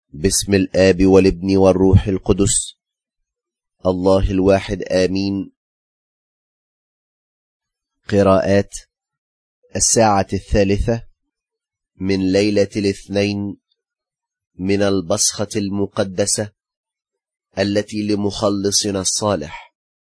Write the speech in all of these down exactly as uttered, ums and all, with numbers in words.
باسم الآب والابن والروح القدس الله الواحد آمين. قراءات الساعة الثالثة من ليلة الاثنين من البصخة المقدسة التي لمخلصنا الصالح.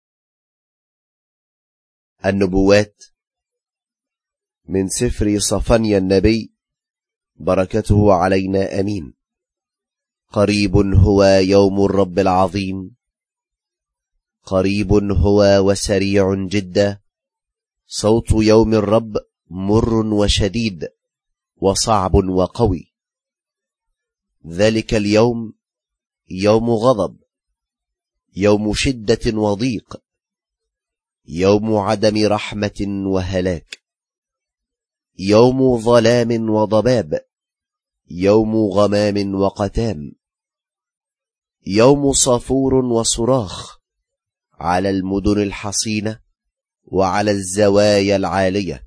النبوات من سفر صفنيا النبي، بركته علينا أمين. قريب هو يوم الرب العظيم، قريب هو وسريع جدا، صوت يوم الرب مر وشديد وصعب وقوي. ذلك اليوم يوم غضب، يوم شدة وضيق، يوم عدم رحمة وهلاك، يوم ظلام وضباب، يوم غمام وقتام، يوم صافور وصراخ على المدن الحصينة وعلى الزوايا العالية.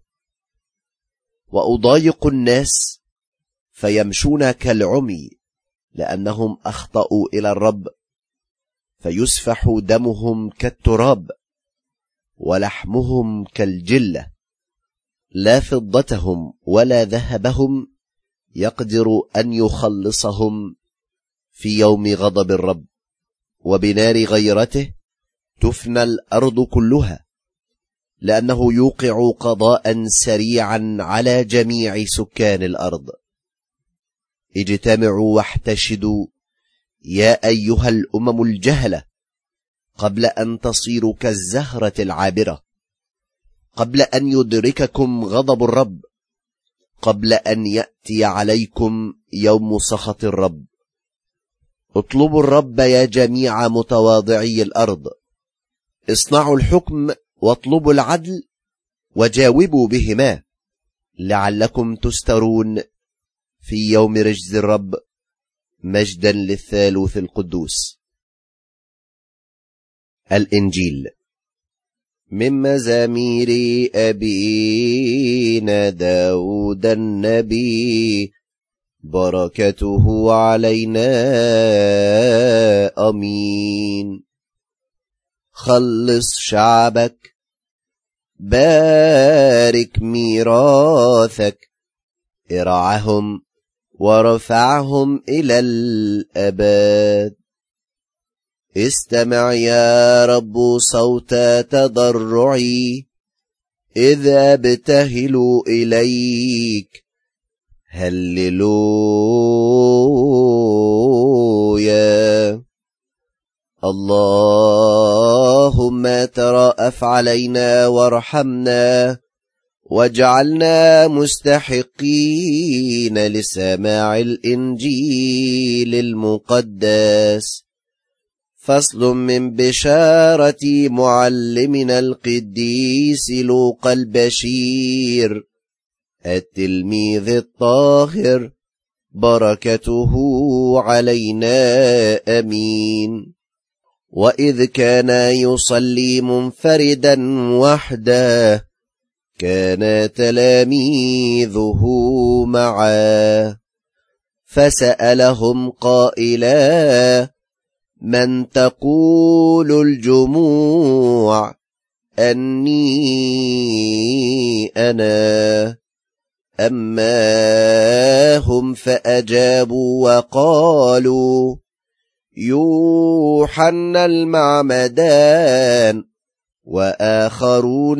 وأضايق الناس فيمشون كالعمي لأنهم أخطأوا إلى الرب، فيسفح دمهم كالتراب ولحمهم كالجلة. لا فضتهم ولا ذهبهم يقدر أن يخلصهم في يوم غضب الرب، وبنار غيرته تفنى الأرض كلها، لأنه يوقع قضاء سريعا على جميع سكان الأرض. اجتمعوا واحتشدوا يا أيها الأمم الجهلة، قبل أن تصيروا كالزهرة العابرة، قبل أن يدرككم غضب الرب، قبل أن يأتي عليكم يوم سخط الرب. اطلبوا الرب يا جميع متواضعي الأرض، اصنعوا الحكم واطلبوا العدل وجاوبوا بهما، لعلكم تسترون في يوم رجز الرب. مجدا للثالوث القدوس. الإنجيل من مزامير أبينا داود النبي، بركته علينا أمين. خلص شعبك، بارك ميراثك، ارعهم ورفعهم إلى الأبد. استمع يا رب صوت تضرعي، إذ أبتهل إليك. هللويا. اللهم ترأف علينا وارحمنا، واجعلنا مستحقين لسماع الإنجيل المقدس. فصل من بشارة معلمنا القديس لوقا البشير التلميذ الطاهر، بركته علينا أمين. وإذ كان يصلي منفردا وحده، كان تلاميذه معه، فسألهم قائلا: من تقول الجموع أني أنا؟ أما هم فأجابوا وقالوا: يوحنا المعمدان، وآخرون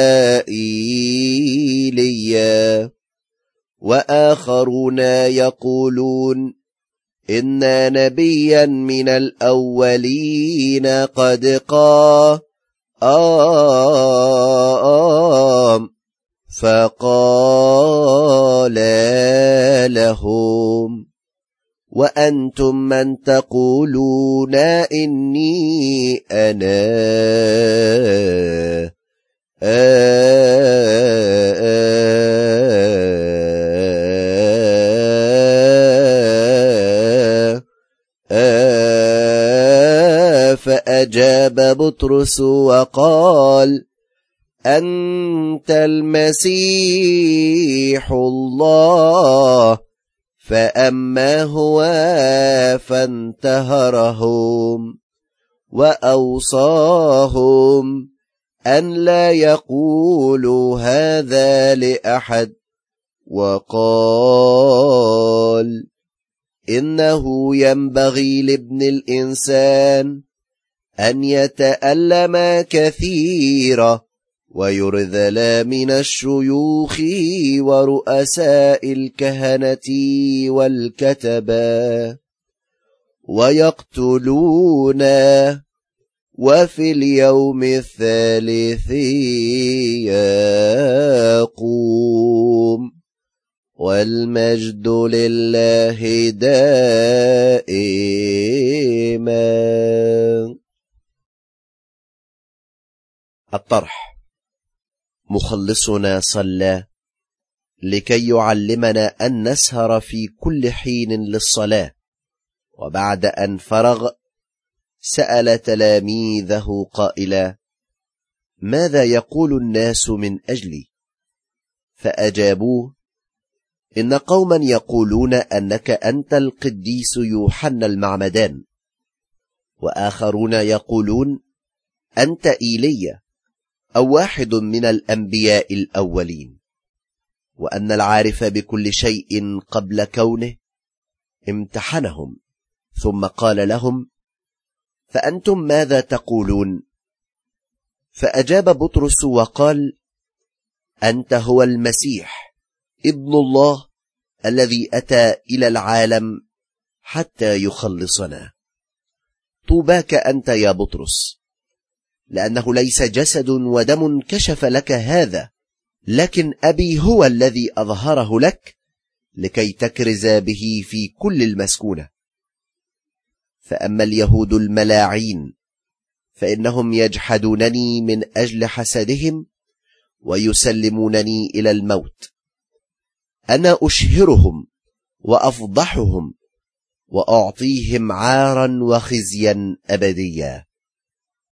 إيليا، وآخرون يقولون إن نبيا من الأولين قد قام. فقال لهم: وأنتم من تقولون إني أنا؟ فأجاب بطرس وقال: أنت المسيح الله. فأما هو فانتهرهم وأوصاهم أن لا يقولوا هذا لأحد، وقال إنه ينبغي لابن الإنسان أن يتألم كثيرا ويرذل من الشيوخ ورؤساء الكهنة والكتبة ويقتلون، وفي اليوم الثالث يقوم، والمجد لله دائما. الطرح: مخلصنا صلى لكي يعلمنا أن نسهر في كل حين للصلاة، وبعد أن فرغ سأل تلاميذه قائلا: ماذا يقول الناس من أجلي؟ فأجابوه: إن قوما يقولون أنك أنت القديس يوحنا المعمدان، وآخرون يقولون أنت إيليا أو واحد من الأنبياء الأولين. وأن العارف بكل شيء قبل كونه امتحنهم ثم قال لهم: فأنتم ماذا تقولون؟ فأجاب بطرس وقال: أنت هو المسيح ابن الله الذي أتى إلى العالم حتى يخلصنا. طوباك أنت يا بطرس، لأنه ليس جسد ودم كشف لك هذا، لكن أبي هو الذي أظهره لك لكي تكرز به في كل المسكونة. فأما اليهود الملاعين فإنهم يجحدونني من أجل حسدهم ويسلمونني إلى الموت. أنا أشهرهم وأفضحهم وأعطيهم عارا وخزيا أبديا.